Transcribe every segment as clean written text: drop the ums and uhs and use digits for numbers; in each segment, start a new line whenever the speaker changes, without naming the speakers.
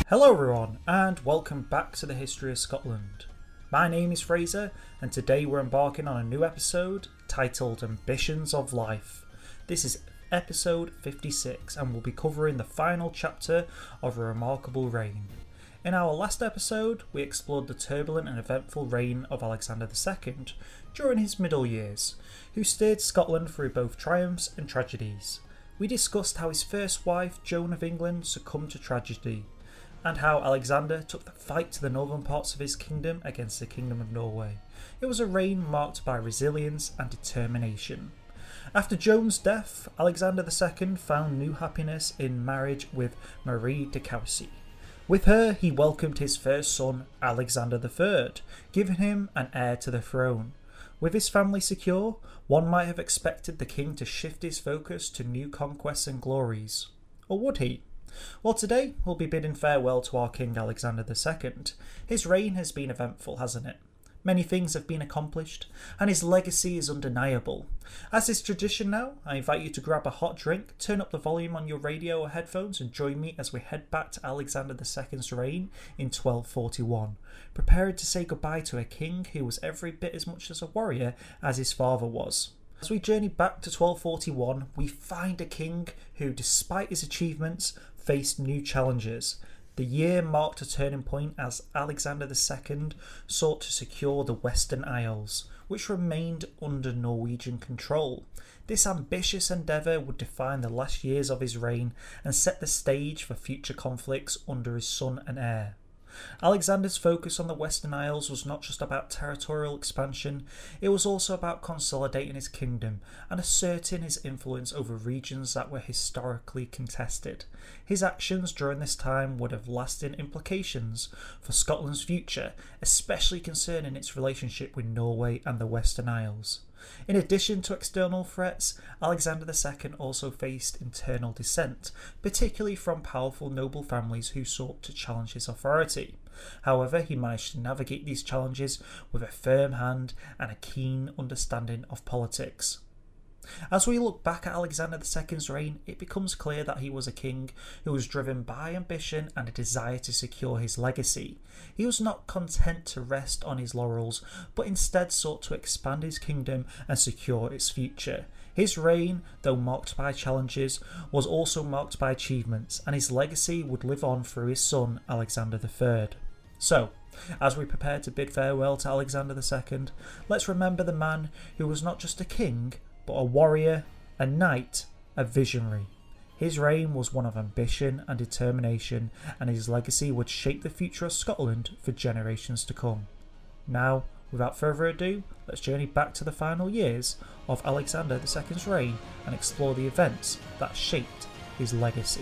Hello everyone and welcome back to the History of Scotland. My name is Fraser and today we're embarking on a new episode titled Ambitions of Life. This is episode 56 and we'll be covering the final chapter of a remarkable reign. In our last episode we explored the turbulent and eventful reign of Alexander II during his middle years, who steered Scotland through both triumphs and tragedies. We discussed how his first wife, Joan of England, succumbed to tragedy, and how Alexander took the fight to the northern parts of his kingdom against the Kingdom of Norway. It was a reign marked by resilience and determination. After Joan's death, Alexander II found new happiness in marriage with Marie de Coucy. With her, he welcomed his first son, Alexander III, giving him an heir to the throne. With his family secure, one might have expected the king to shift his focus to new conquests and glories. Or would he? Well, today we'll be bidding farewell to our King Alexander II. His reign has been eventful, hasn't it? Many things have been accomplished, and his legacy is undeniable. As is tradition now, I invite you to grab a hot drink, turn up the volume on your radio or headphones, and join me as we head back to Alexander II's reign in 1241, prepared to say goodbye to a king who was every bit as much as a warrior as his father was. As we journey back to 1241, we find a king who, despite his achievements, faced new challenges. The year marked a turning point as Alexander II sought to secure the Western Isles, which remained under Norwegian control. This ambitious endeavour would define the last years of his reign and set the stage for future conflicts under his son and heir. Alexander's focus on the Western Isles was not just about territorial expansion, it was also about consolidating his kingdom and asserting his influence over regions that were historically contested. His actions during this time would have lasting implications for Scotland's future, especially concerning its relationship with Norway and the Western Isles. In addition to external threats, Alexander II also faced internal dissent, particularly from powerful noble families who sought to challenge his authority. However, he managed to navigate these challenges with a firm hand and a keen understanding of politics. As we look back at Alexander II's reign, it becomes clear that he was a king who was driven by ambition and a desire to secure his legacy. He was not content to rest on his laurels, but instead sought to expand his kingdom and secure its future. His reign, though marked by challenges, was also marked by achievements, and his legacy would live on through his son, Alexander III. So, as we prepare to bid farewell to Alexander II, let's remember the man who was not just a king, but a warrior, a knight, a visionary. His reign was one of ambition and determination, and his legacy would shape the future of Scotland for generations to come. Now, without further ado, let's journey back to the final years of Alexander II's reign and explore the events that shaped his legacy.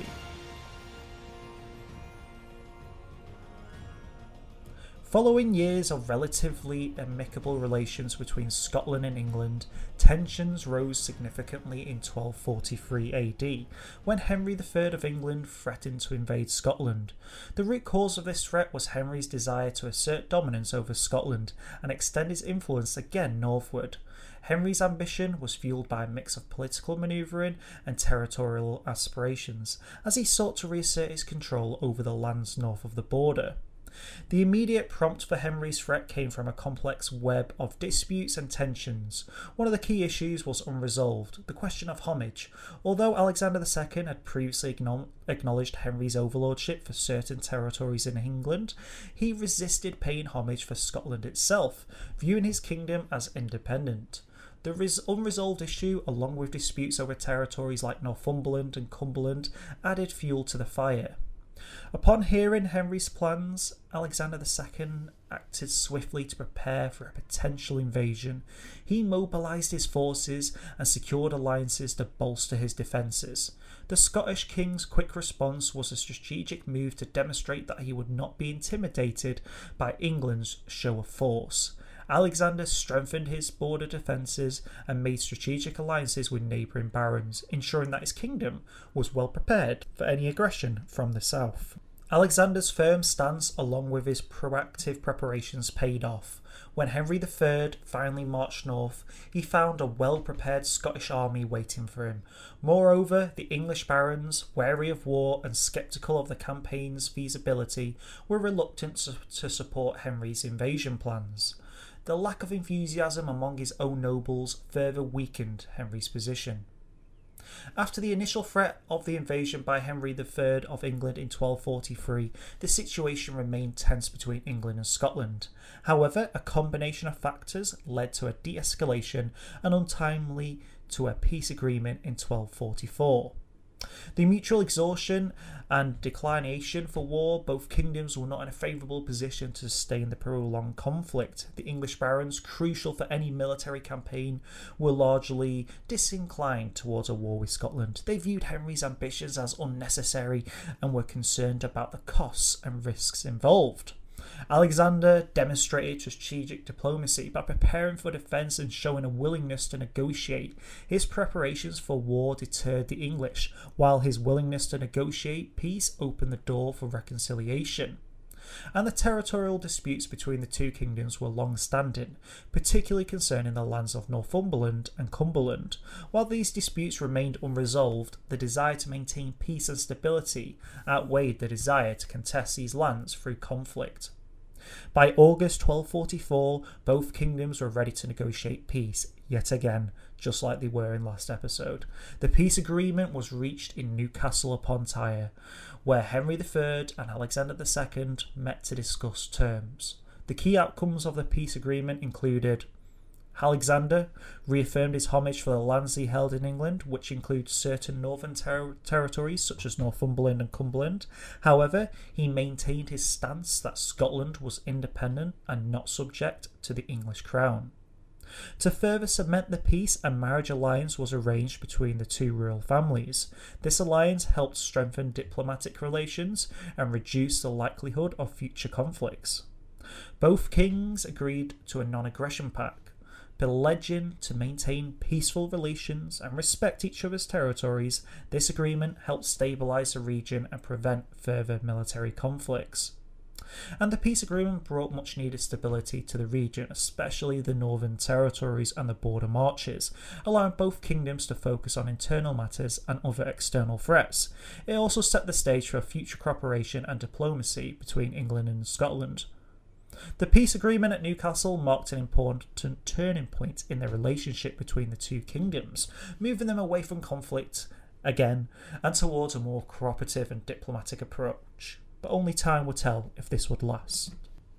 Following years of relatively amicable relations between Scotland and England, tensions rose significantly in 1243 AD, when Henry III of England threatened to invade Scotland. The root cause of this threat was Henry's desire to assert dominance over Scotland and extend his influence again northward. Henry's ambition was fueled by a mix of political manoeuvring and territorial aspirations, as he sought to reassert his control over the lands north of the border. The immediate prompt for Henry's threat came from a complex web of disputes and tensions. One of the key issues was unresolved, the question of homage. Although Alexander II had previously acknowledged Henry's overlordship for certain territories in England, he resisted paying homage for Scotland itself, viewing his kingdom as independent. The unresolved issue, along with disputes over territories like Northumberland and Cumberland, added fuel to the fire. Upon hearing Henry's plans, Alexander II acted swiftly to prepare for a potential invasion. He mobilised his forces and secured alliances to bolster his defences. The Scottish king's quick response was a strategic move to demonstrate that he would not be intimidated by England's show of force. Alexander strengthened his border defences and made strategic alliances with neighbouring barons, ensuring that his kingdom was well prepared for any aggression from the south. Alexander's firm stance, along with his proactive preparations, paid off. When Henry III finally marched north, he found a well-prepared Scottish army waiting for him. Moreover, the English barons, wary of war and sceptical of the campaign's feasibility, were reluctant to support Henry's invasion plans. The lack of enthusiasm among his own nobles further weakened Henry's position. After the initial threat of the invasion by Henry III of England in 1243, the situation remained tense between England and Scotland. However, a combination of factors led to a de-escalation and ultimately to a peace agreement in 1244. The mutual exhaustion and declination for war, both kingdoms were not in a favourable position to sustain the prolonged conflict. The English barons, crucial for any military campaign, were largely disinclined towards a war with Scotland. They viewed Henry's ambitions as unnecessary and were concerned about the costs and risks involved. Alexander demonstrated strategic diplomacy by preparing for defence and showing a willingness to negotiate. His preparations for war deterred the English, while his willingness to negotiate peace opened the door for reconciliation. And the territorial disputes between the two kingdoms were long-standing, particularly concerning the lands of Northumberland and Cumberland. While these disputes remained unresolved, the desire to maintain peace and stability outweighed the desire to contest these lands through conflict. By August 1244, both kingdoms were ready to negotiate peace, yet again, just like they were in last episode. The peace agreement was reached in Newcastle upon Tyre, where Henry III and Alexander II met to discuss terms. The key outcomes of the peace agreement included: Alexander reaffirmed his homage for the lands he held in England, which includes certain northern territories such as Northumberland and Cumberland. However, he maintained his stance that Scotland was independent and not subject to the English crown. To further cement the peace, a marriage alliance was arranged between the two royal families. This alliance helped strengthen diplomatic relations and reduce the likelihood of future conflicts. Both kings agreed to a non-aggression pact, pledging to maintain peaceful relations and respect each other's territories. This agreement helped stabilise the region and prevent further military conflicts. And the peace agreement brought much needed stability to the region, especially the northern territories and the border marches, allowing both kingdoms to focus on internal matters and other external threats. It also set the stage for future cooperation and diplomacy between England and Scotland. The peace agreement at Newcastle marked an important turning point in the relationship between the two kingdoms, moving them away from conflict again and towards a more cooperative and diplomatic approach. But only time will tell if this would last.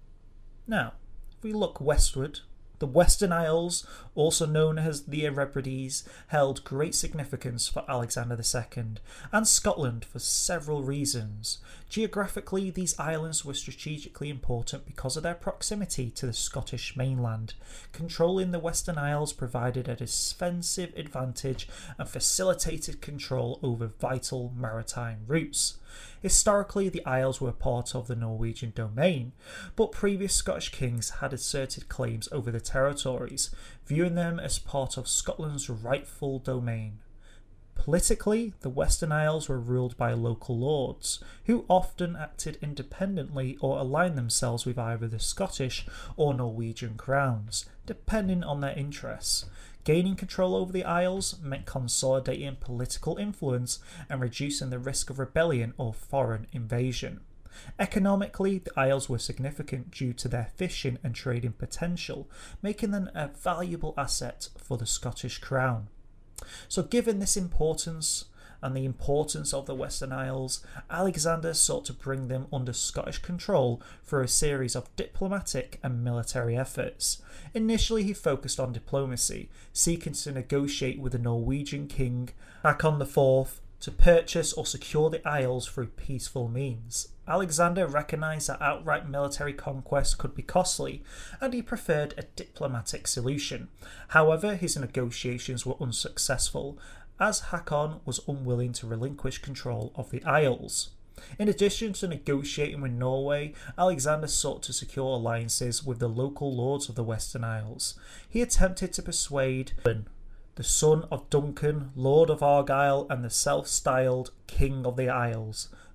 Now, if we look westward, the Western Isles, also known as the Hebrides, held great significance for Alexander II and Scotland for several reasons. Geographically, these islands were strategically important because of their proximity to the Scottish mainland. Controlling the Western Isles provided a defensive advantage and facilitated control over vital maritime routes. Historically, the Isles were part of the Norwegian domain, but previous Scottish kings had asserted claims over the territories, viewing them as part of Scotland's rightful domain. Politically, the Western Isles were ruled by local lords, who often acted independently or aligned themselves with either the Scottish or Norwegian crowns, depending on their interests. Gaining control over the Isles meant consolidating political influence and reducing the risk of rebellion or foreign invasion. Economically, the Isles were significant due to their fishing and trading potential, making them a valuable asset for the Scottish crown. So given this importance and the importance of the Western Isles, Alexander sought to bring them under Scottish control through a series of diplomatic and military efforts. Initially, he focused on diplomacy, seeking to negotiate with the Norwegian king Hakon IV to purchase or secure the Isles through peaceful means. Alexander recognised that outright military conquest could be costly, and he preferred a diplomatic solution. However, his negotiations were unsuccessful, as Hakon was unwilling to relinquish control of the Isles. In addition to negotiating with Norway, Alexander sought to secure alliances with the local lords of the Western Isles. He attempted to persuade the son of Duncan, Lord of Argyll and the self-styled King of the Isles,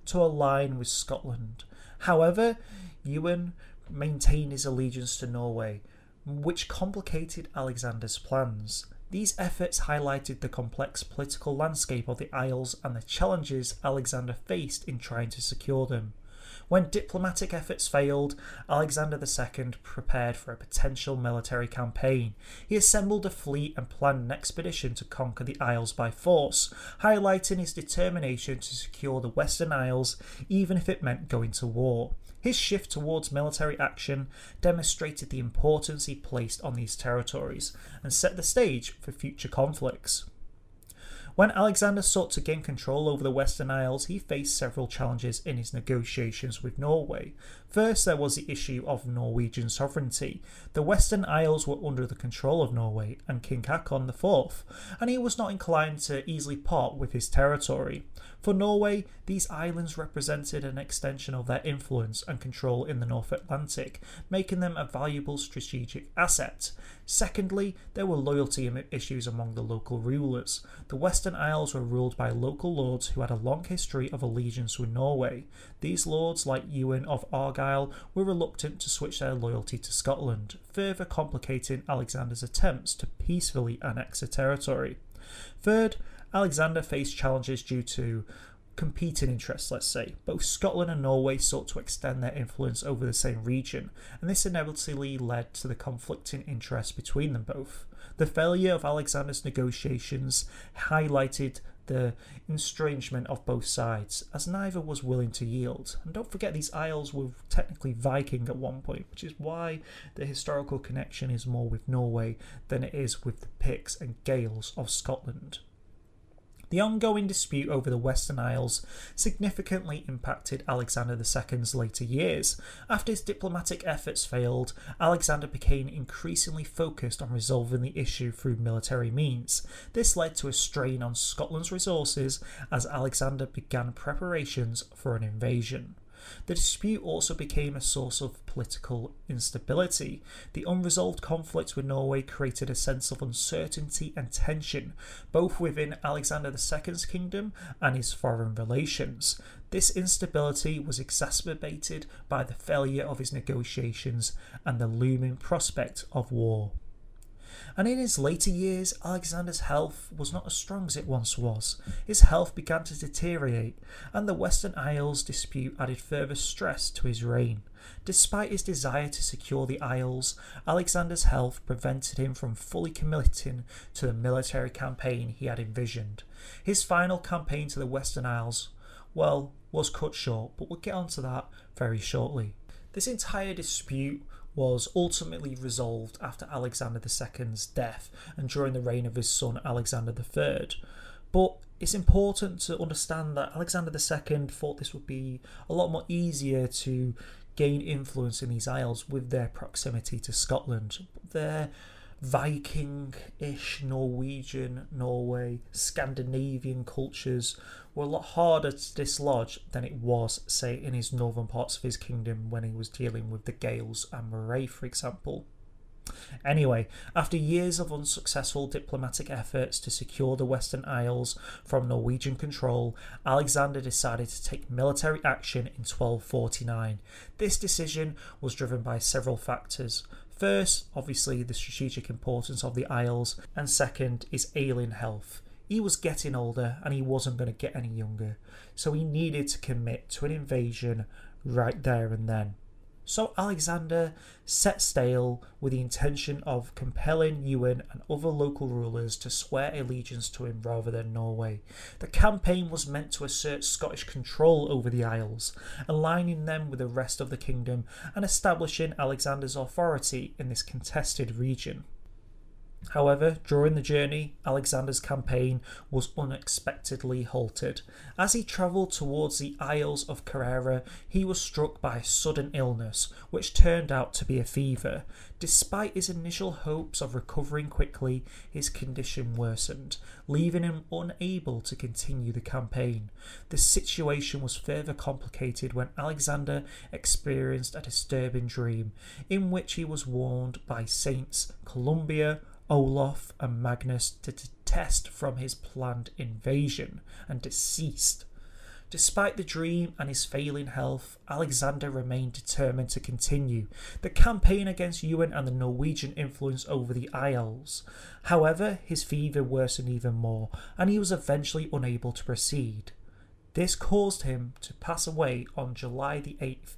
to align with Scotland. However, Ewan maintained his allegiance to Norway, which complicated Alexander's plans. These efforts highlighted the complex political landscape of the Isles and the challenges Alexander faced in trying to secure them. When diplomatic efforts failed, Alexander II prepared for a potential military campaign. He assembled a fleet and planned an expedition to conquer the Isles by force, highlighting his determination to secure the Western Isles even if it meant going to war. His shift towards military action demonstrated the importance he placed on these territories and set the stage for future conflicts. When Alexander sought to gain control over the Western Isles, he faced several challenges in his negotiations with Norway. First, there was the issue of Norwegian sovereignty. The Western Isles were under the control of Norway and King Haakon IV, and he was not inclined to easily part with his territory. For Norway, these islands represented an extension of their influence and control in the North Atlantic, making them a valuable strategic asset. Secondly, there were loyalty issues among the local rulers. The Western Isles were ruled by local lords who had a long history of allegiance with Norway. These lords, like Ewan of Argyll, were reluctant to switch their loyalty to Scotland, further complicating Alexander's attempts to peacefully annex a territory. Third, Alexander faced challenges due to competing interests, let's say. Both Scotland and Norway sought to extend their influence over the same region, and this inevitably led to the conflicting interests between them both. The failure of Alexander's negotiations highlighted the estrangement of both sides, as neither was willing to yield. And don't forget, these isles were technically Viking at one point, which is why the historical connection is more with Norway than it is with the Picts and Gaels of Scotland. The ongoing dispute over the Western Isles significantly impacted Alexander II's later years. After his diplomatic efforts failed, Alexander became increasingly focused on resolving the issue through military means. This led to a strain on Scotland's resources as Alexander began preparations for an invasion. The dispute also became a source of political instability. The unresolved conflict with Norway created a sense of uncertainty and tension, both within Alexander II's kingdom and his foreign relations. This instability was exacerbated by the failure of his negotiations and the looming prospect of war. And in his later years, Alexander's health was not as strong as it once was. His health began to deteriorate, and the Western Isles dispute added further stress to his reign. Despite his desire to secure the Isles, Alexander's health prevented him from fully committing to the military campaign he had envisioned. His final campaign to the Western Isles, was cut short, but we'll get onto that very shortly. This entire dispute was ultimately resolved after Alexander II's death and during the reign of his son Alexander III. But it's important to understand that Alexander II thought this would be a lot more easier to gain influence in these isles with their proximity to Scotland. Their Viking-ish Norwegian, Norway, Scandinavian cultures were a lot harder to dislodge than it was, say, in his northern parts of his kingdom when he was dealing with the Gaels and Moray, for example. Anyway, after years of unsuccessful diplomatic efforts to secure the Western Isles from Norwegian control, Alexander decided to take military action in 1249. This decision was driven by several factors. First, obviously, the strategic importance of the Isles, and second is ailing health. He was getting older and he wasn't going to get any younger, so he needed to commit to an invasion right there and then. So Alexander set sail with the intention of compelling Ewan and other local rulers to swear allegiance to him rather than Norway. The campaign was meant to assert Scottish control over the Isles, aligning them with the rest of the kingdom and establishing Alexander's authority in this contested region. However, during the journey, Alexander's campaign was unexpectedly halted. As he travelled towards the Isles of Carrara, he was struck by a sudden illness, which turned out to be a fever. Despite his initial hopes of recovering quickly, his condition worsened, leaving him unable to continue the campaign. The situation was further complicated when Alexander experienced a disturbing dream, in which he was warned by Saints Columba, Olaf and Magnus to detest from his planned invasion and deceased. Despite the dream and his failing health, Alexander remained determined to continue the campaign against Ewan and the Norwegian influence over the Isles. However, his fever worsened even more, and he was eventually unable to proceed. This caused him to pass away on July the 8th,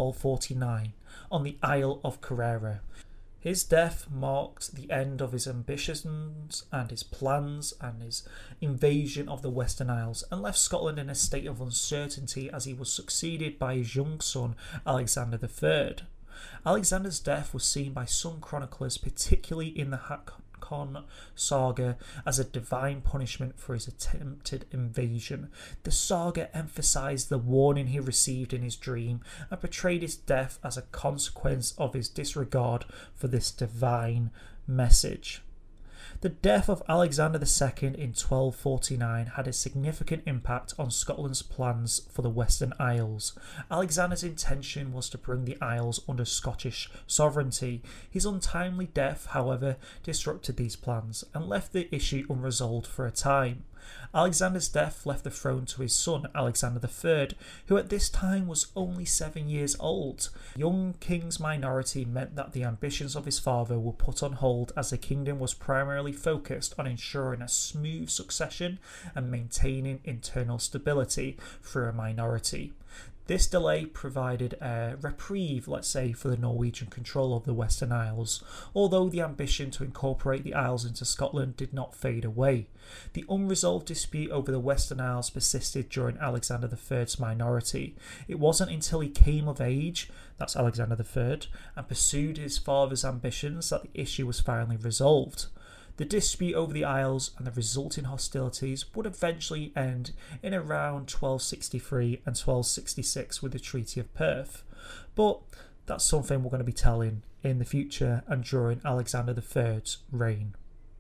1249, on the Isle of Carrera. His death marked the end of his ambitions and his plans and his invasion of the Western Isles, and left Scotland in a state of uncertainty as he was succeeded by his young son Alexander III. Alexander's death was seen by some chroniclers, particularly in the Hakon saga, as a divine punishment for his attempted invasion. The saga emphasised the warning he received in his dream and portrayed his death as a consequence of his disregard for this divine message. The death of Alexander II in 1249 had a significant impact on Scotland's plans for the Western Isles. Alexander's intention was to bring the Isles under Scottish sovereignty. His untimely death, however, disrupted these plans and left the issue unresolved for a time. Alexander's death left the throne to his son Alexander III, who at this time was only 7 years old. The young king's minority meant that the ambitions of his father were put on hold, as the kingdom was primarily focused on ensuring a smooth succession and maintaining internal stability through a minority. This delay provided a reprieve, let's say, for the Norwegian control of the Western Isles, although the ambition to incorporate the Isles into Scotland did not fade away. The unresolved dispute over the Western Isles persisted during Alexander III's minority. It wasn't until he came of age, that's Alexander III, and pursued his father's ambitions that the issue was finally resolved. The dispute over the Isles and the resulting hostilities would eventually end in around 1263 and 1266 with the Treaty of Perth. But that's something we're going to be telling in the future and during Alexander III's reign.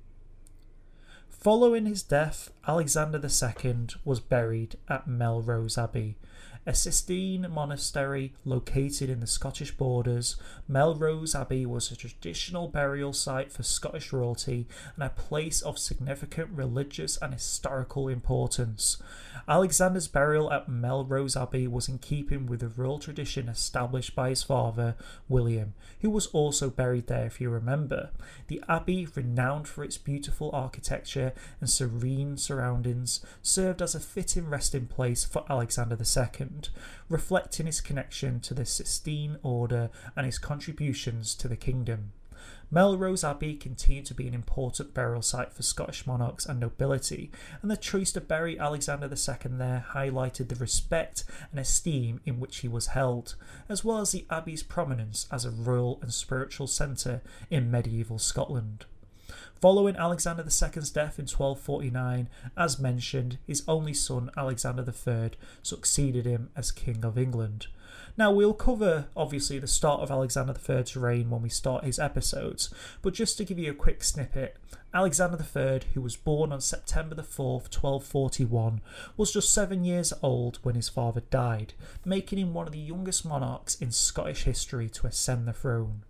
Following his death, Alexander II was buried at Melrose Abbey, a Cistercian monastery located in the Scottish borders. Melrose Abbey was a traditional burial site for Scottish royalty and a place of significant religious and historical importance. Alexander's burial at Melrose Abbey was in keeping with the royal tradition established by his father, William, who was also buried there, if you remember. The abbey, renowned for its beautiful architecture and serene surroundings, served as a fitting resting place for Alexander II, reflecting his connection to the Cistercian order and his contributions to the kingdom. Melrose Abbey continued to be an important burial site for Scottish monarchs and nobility, and the choice to bury Alexander II there highlighted the respect and esteem in which he was held, as well as the abbey's prominence as a royal and spiritual centre in medieval Scotland. Following Alexander II's death in 1249, as mentioned, his only son Alexander III succeeded him as King of England. Now, we'll cover, obviously, the start of Alexander III's reign when we start his episodes, but just to give you a quick snippet, Alexander III, who was born on September the 4th, 1241, was just 7 years old when his father died, making him one of the youngest monarchs in Scottish history to ascend the throne.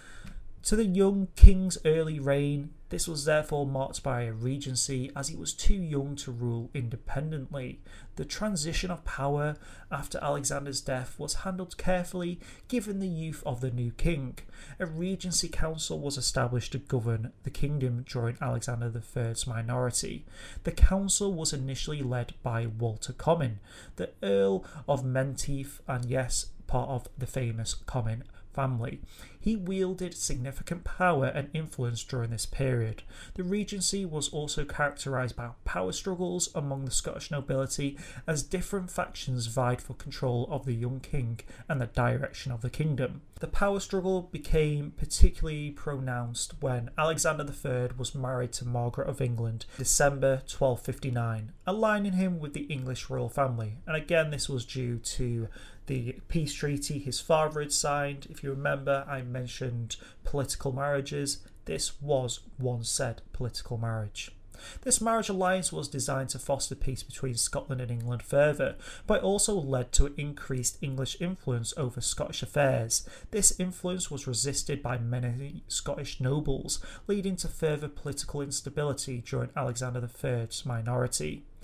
To the young king's early reign, this was therefore marked by a regency, as he was too young to rule independently. The transition of power after Alexander's death was handled carefully given the youth of the new king. A regency council was established to govern the kingdom during Alexander III's minority. The council was initially led by Walter Comyn, the Earl of Menteith, and yes, part of the famous Comyn family. He wielded significant power and influence during this period. The regency was also characterised by power struggles among the Scottish nobility, as different factions vied for control of the young king and the direction of the kingdom. The power struggle became particularly pronounced when Alexander III was married to Margaret of England in December 1259, aligning him with the English royal family. And again, this was due to the peace treaty his father had signed. If you remember, I mentioned political marriages. This was one said political marriage. This marriage alliance was designed to foster peace between Scotland and England further, but it also led to increased English influence over Scottish affairs. This influence was resisted by many Scottish nobles, leading to further political instability during Alexander III's minority.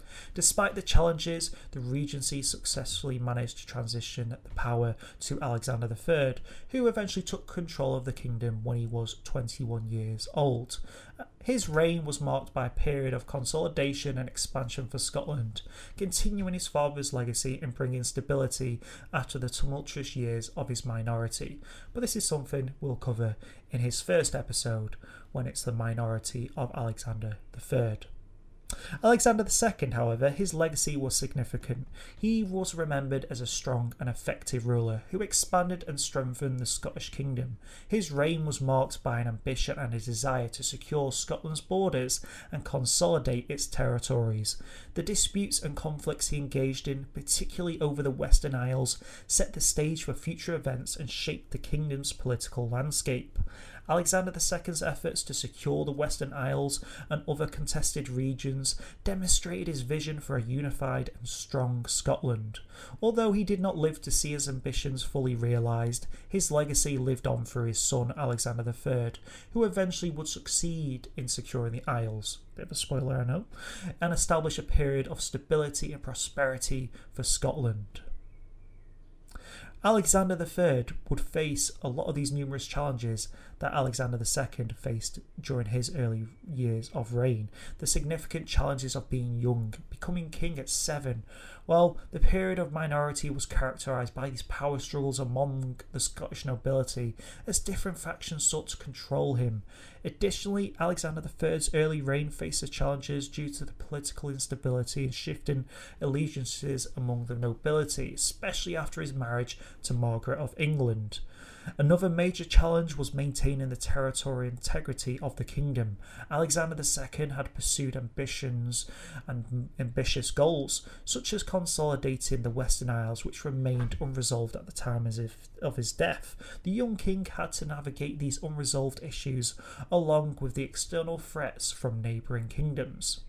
Despite the challenges, the regency successfully managed to transition the power to Alexander III, who eventually took control of the kingdom when he was 21 years old. His reign was marked by a period of consolidation and expansion for Scotland, continuing his father's legacy and bringing stability after the tumultuous years of his minority. But this is something we'll cover in his first episode, when it's the minority of Alexander III. Alexander II, however, his legacy was significant. He was remembered as a strong and effective ruler who expanded and strengthened the Scottish kingdom. His reign was marked by an ambition and a desire to secure Scotland's borders and consolidate its territories. The disputes and conflicts he engaged in, particularly over the Western Isles, set the stage for future events and shaped the kingdom's political landscape. Alexander II's efforts to secure the Western Isles and other contested regions demonstrated his vision for a unified and strong Scotland. Although he did not live to see his ambitions fully realised, his legacy lived on through his son Alexander III, who eventually would succeed in securing the Isles, bit of a spoiler I know, and establish a period of stability and prosperity for Scotland. Alexander III would face a lot of these numerous challenges that Alexander II faced during his early years of reign. The significant challenges of being young, becoming king at 7. Well, the period of minority was characterised by these power struggles among the Scottish nobility as different factions sought to control him. Additionally, Alexander III's early reign faced the challenges due to the political instability and shifting allegiances among the nobility, especially after his marriage to Margaret of England. Another major challenge was maintaining the territorial integrity of the kingdom. Alexander II had pursued ambitions and ambitious goals, such as consolidating the Western Isles, which remained unresolved at the time of his death. The young king had to navigate these unresolved issues along with the external threats from neighbouring kingdoms.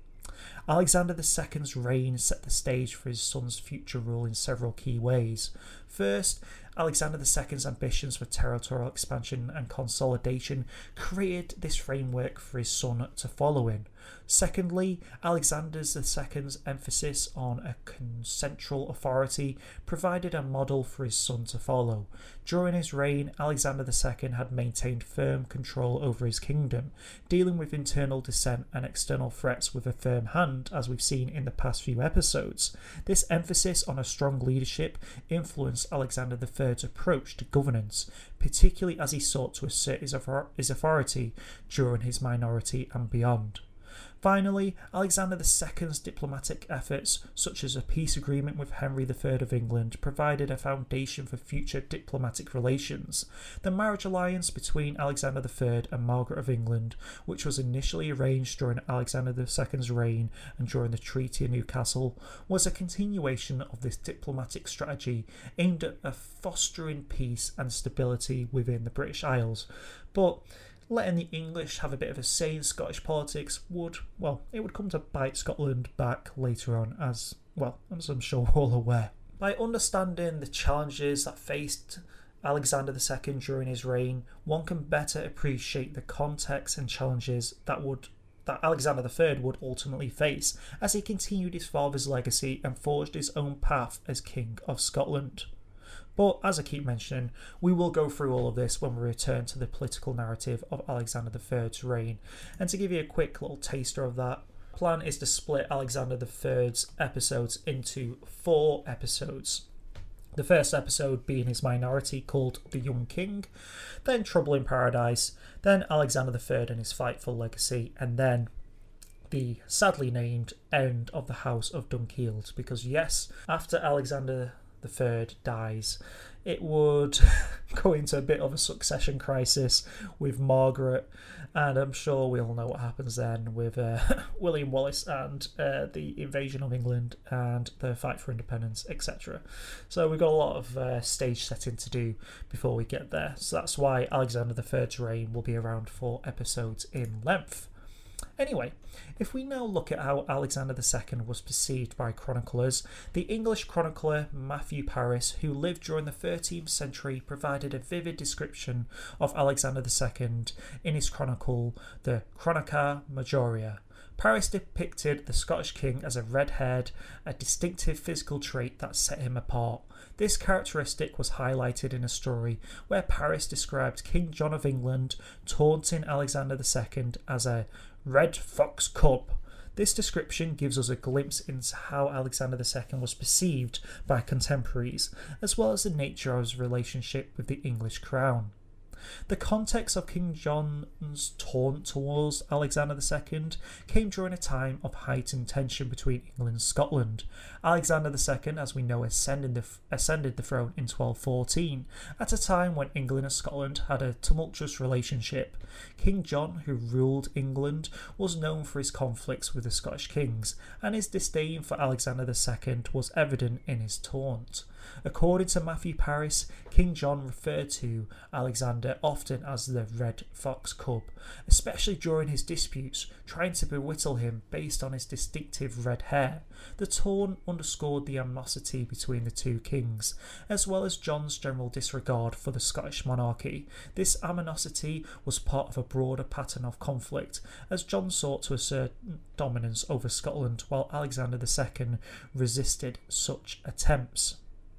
Alexander II's reign set the stage for his son's future rule in several key ways. First, Alexander II's ambitions for territorial expansion and consolidation created this framework for his son to follow in. Secondly, Alexander II's emphasis on a central authority provided a model for his son to follow. During his reign, Alexander II had maintained firm control over his kingdom, dealing with internal dissent and external threats with a firm hand, as we've seen in the past few episodes. This emphasis on a strong leadership influenced Alexander III's approach to governance, particularly as he sought to assert his authority during his minority and beyond. Finally, Alexander II's diplomatic efforts, such as a peace agreement with Henry III of England, provided a foundation for future diplomatic relations. The marriage alliance between Alexander III and Margaret of England, which was initially arranged during Alexander II's reign and during the Treaty of Newcastle, was a continuation of this diplomatic strategy aimed at fostering peace and stability within the British Isles. But letting the English have a bit of a say in Scottish politics would come to bite Scotland back later on, as I'm sure we're all aware. By understanding the challenges that faced Alexander II during his reign, one can better appreciate the context and challenges that Alexander III would ultimately face as he continued his father's legacy and forged his own path as King of Scotland. But as I keep mentioning, we will go through all of this when we return to the political narrative of Alexander III's reign. And to give you a quick little taster of that, the plan is to split Alexander III's episodes into 4 episodes. The first episode being his minority, called The Young King, then Trouble in Paradise, then Alexander III and his fight for legacy, and then the sadly named End of the House of Dunkeld. Because yes, after Alexander III dies, it would go into a bit of a succession crisis with Margaret, and I'm sure we all know what happens then with William Wallace and the invasion of England and the fight for independence, etc. So we've got a lot of stage setting to do before we get there. So that's why Alexander III's reign will be around 4 episodes in length. Anyway, if we now look at how Alexander II was perceived by chroniclers, the English chronicler Matthew Paris, who lived during the 13th century, provided a vivid description of Alexander II in his chronicle, the Chronica Majoria. Paris depicted the Scottish king as a red-haired, a distinctive physical trait that set him apart. This characteristic was highlighted in a story where Paris described King John of England taunting Alexander II as a red fox cub. This description gives us a glimpse into how Alexander II was perceived by contemporaries, as well as the nature of his relationship with the English crown. The context of King John's taunt towards Alexander II came during a time of heightened tension between England and Scotland. Alexander II, as we know, ascended the throne in 1214, at a time when England and Scotland had a tumultuous relationship. King John, who ruled England, was known for his conflicts with the Scottish kings, and his disdain for Alexander II was evident in his taunt. According to Matthew Paris, King John referred to Alexander often as the red fox cub, especially during his disputes, trying to belittle him based on his distinctive red hair. The taunt underscored the animosity between the two kings, as well as John's general disregard for the Scottish monarchy. This animosity was part of a broader pattern of conflict, as John sought to assert dominance over Scotland while Alexander II resisted such attempts.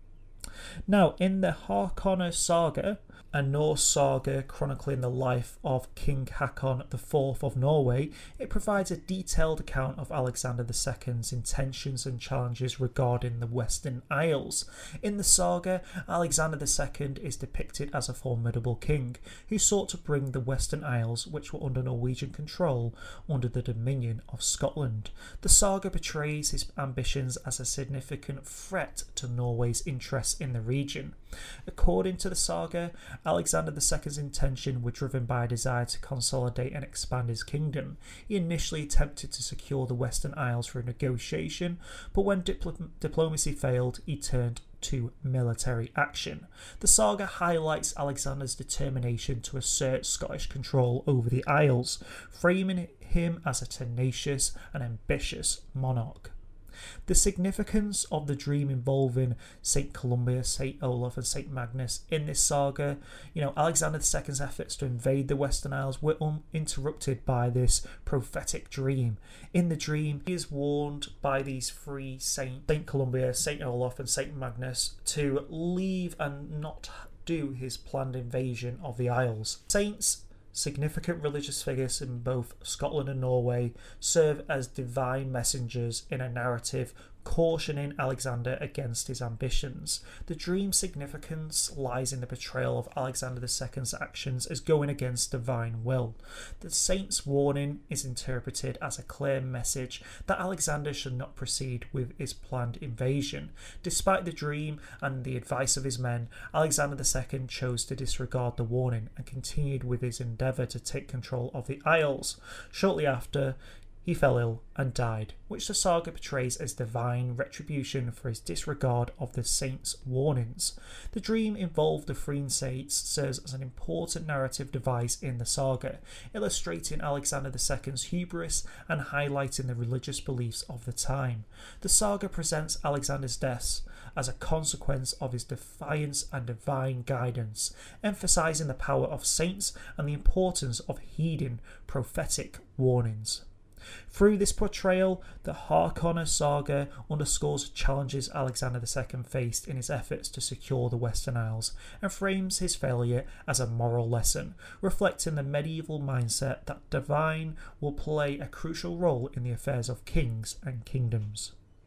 Now, in the Hákonar's saga, a Norse saga chronicling the life of King Haakon IV of Norway, it provides a detailed account of Alexander II's intentions and challenges regarding the Western Isles. In the saga, Alexander II is depicted as a formidable king who sought to bring the Western Isles, which were under Norwegian control, under the dominion of Scotland. The saga portrays his ambitions as a significant threat to Norway's interests in the region. According to the saga, Alexander II's intentions were driven by a desire to consolidate and expand his kingdom. He initially attempted to secure the Western Isles through negotiation, but when diplomacy failed, he turned to military action. The saga highlights Alexander's determination to assert Scottish control over the Isles, framing him as a tenacious and ambitious monarch. The significance of the dream involving St. Columba, St. Olaf and St. Magnus in this saga, Alexander II's efforts to invade the Western Isles were uninterrupted by this prophetic dream. In the dream, he is warned by these three St. Columba, St. Olaf and St. Magnus to leave and not do his planned invasion of the Isles. Saints, significant religious figures in both Scotland and Norway, serve as divine messengers in a narrative cautioning Alexander against his ambitions. The dream's significance lies in the portrayal of Alexander II's actions as going against divine will. The saint's warning is interpreted as a clear message that Alexander should not proceed with his planned invasion. Despite the dream and the advice of his men, Alexander II chose to disregard the warning and continued with his endeavour to take control of the Isles. Shortly after, he fell ill and died, which the saga portrays as divine retribution for his disregard of the saint's warnings. The dream involved the three saints serves as an important narrative device in the saga, illustrating Alexander II's hubris and highlighting the religious beliefs of the time. The saga presents Alexander's death as a consequence of his defiance and divine guidance, emphasizing the power of saints and the importance of heeding prophetic warnings. Through this portrayal, the Hákonar's saga underscores challenges Alexander II faced in his efforts to secure the Western Isles and frames his failure as a moral lesson, reflecting the medieval mindset that divine will play a crucial role in the affairs of kings and kingdoms.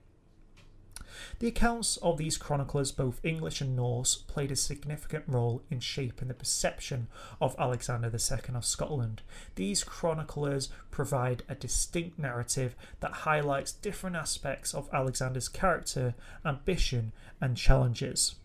The accounts of these chroniclers, both English and Norse, played a significant role in shaping the perception of Alexander II of Scotland. These chroniclers provide a distinct narrative that highlights different aspects of Alexander's character, ambition, and challenges.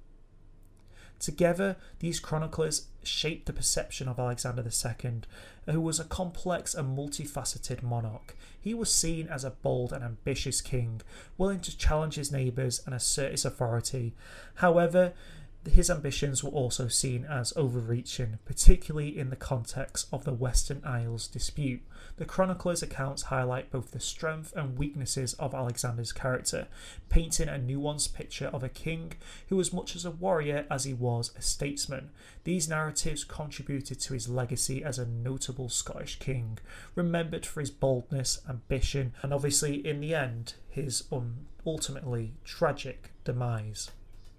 Together, these chroniclers shaped the perception of Alexander II, who was a complex and multifaceted monarch. He was seen as a bold and ambitious king, willing to challenge his neighbours and assert his authority. However, His ambitions were also seen as overreaching, particularly in the context of the Western Isles dispute. The chronicler's accounts highlight both the strength and weaknesses of Alexander's character, painting a nuanced picture of a king who was much as a warrior as he was a statesman. These narratives contributed to his legacy as a notable Scottish king, remembered for his boldness, ambition, and obviously in the end, his ultimately tragic demise.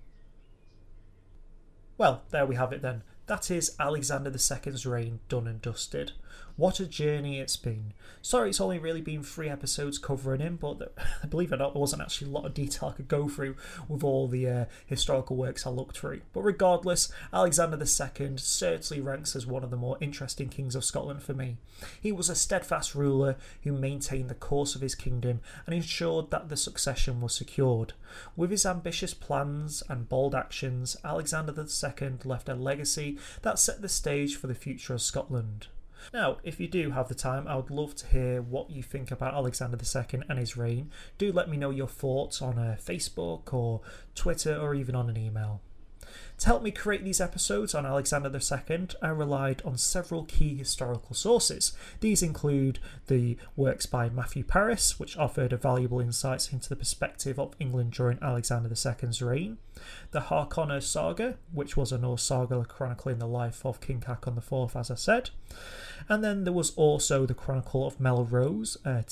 Well, there we have it then. That is Alexander II's reign done and dusted. What a journey it's been. Sorry it's only really been 3 episodes covering him, but believe it or not, there wasn't actually a lot of detail I could go through with all the historical works I looked through. But regardless, Alexander II certainly ranks as one of the more interesting kings of Scotland for me. He was a steadfast ruler who maintained the course of his kingdom and ensured that the succession was secured. With his ambitious plans and bold actions, Alexander II left a legacy that set the stage for the future of Scotland. Now, if you do have the time, I would love to hear what you think about Alexander II and his reign. Do let me know your thoughts on Facebook or Twitter or even on an email. To help me create these episodes on Alexander II, I relied on several key historical sources. These include the works by Matthew Paris, which offered valuable insights into the perspective of England during Alexander II's reign, the Harkonnen Saga, which was a Norse saga chronicling the life of King Haakon IV, as I said, and then there was also the Chronicle of Melrose, a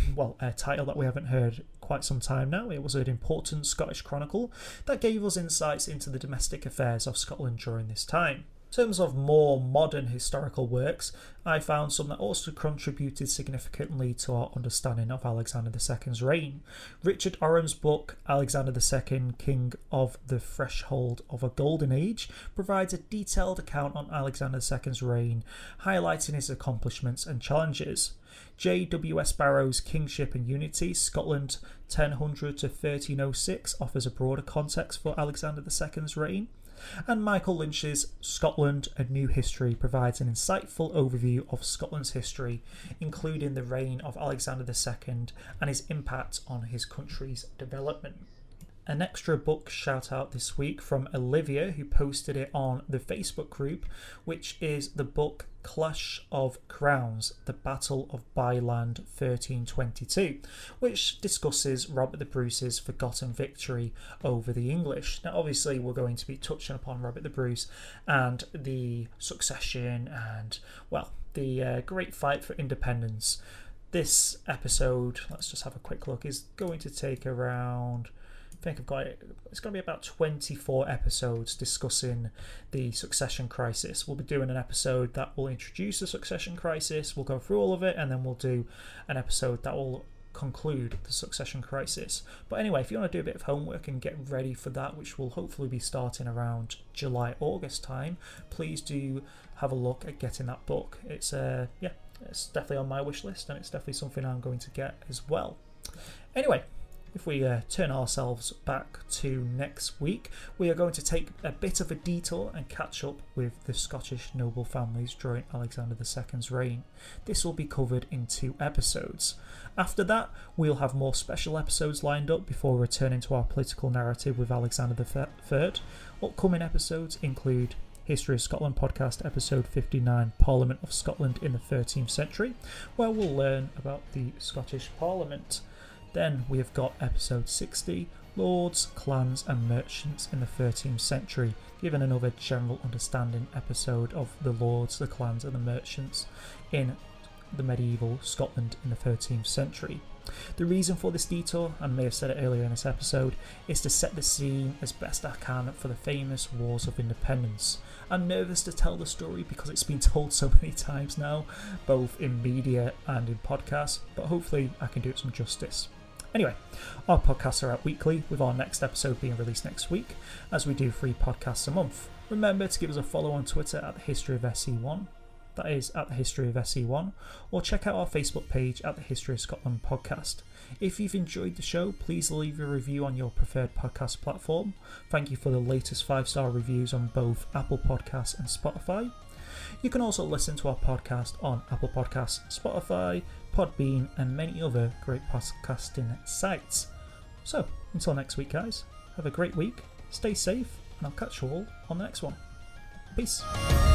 title that we haven't heard quite some time now. It was an important Scottish chronicle that gave us insights into the domestic affairs of Scotland during this time. In terms of more modern historical works, I found some that also contributed significantly to our understanding of Alexander II's reign. Richard Orham's book, Alexander II, King of the Threshold of a Golden Age, provides a detailed account on Alexander II's reign, highlighting his accomplishments and challenges. J.W.S. Barrow's Kingship and Unity, Scotland 1000 to 1306 offers a broader context for Alexander II's reign. And Michael Lynch's Scotland, A New History provides an insightful overview of Scotland's history, including the reign of Alexander II and his impact on his country's development. An extra book shout out this week from Olivia, who posted it on the Facebook group, which is the book Clash of Crowns, The Battle of Byland 1322, which discusses Robert the Bruce's forgotten victory over the English. Now obviously we're going to be touching upon Robert the Bruce and the succession and, well, the great fight for independence. This episode, let's just have a quick look, is going to take around, I think I've got it. It's going to be about 24 episodes discussing the succession crisis. We'll be doing an episode that will introduce the succession crisis. We'll go through all of it, and then we'll do an episode that will conclude the succession crisis. But anyway, if you want to do a bit of homework and get ready for that, which will hopefully be starting around July, August time, please do have a look at getting that book. It's it's definitely on my wish list, and it's definitely something I'm going to get as well. Anyway, if we turn ourselves back to next week, we are going to take a bit of a detour and catch up with the Scottish noble families during Alexander II's reign. This will be covered in 2 episodes. After that, we'll have more special episodes lined up before returning to our political narrative with Alexander III. Upcoming episodes include History of Scotland podcast episode 59, Parliament of Scotland in the 13th century, where we'll learn about the Scottish Parliament. Then we have got episode 60, Lords, Clans and Merchants in the 13th century, giving another general understanding episode of the Lords, the Clans and the Merchants in the medieval Scotland in the 13th century. The reason for this detour, I may have said it earlier in this episode, is to set the scene as best I can for the famous Wars of Independence. I'm nervous to tell the story because it's been told so many times now, both in media and in podcasts, but hopefully I can do it some justice. Anyway, our podcasts are out weekly, with our next episode being released next week, as we do 3 podcasts a month. Remember to give us a follow on Twitter at the History of SE1, that is at the History of SE1, or check out our Facebook page at the History of Scotland podcast. If you've enjoyed the show, please leave a review on your preferred podcast platform. Thank you for the latest 5-star reviews on both Apple Podcasts and Spotify. You can also listen to our podcast on Apple Podcasts, Spotify, Podbean and many other great podcasting sites. So, until next week guys, have a great week, stay safe and I'll catch you all on the next one. Peace.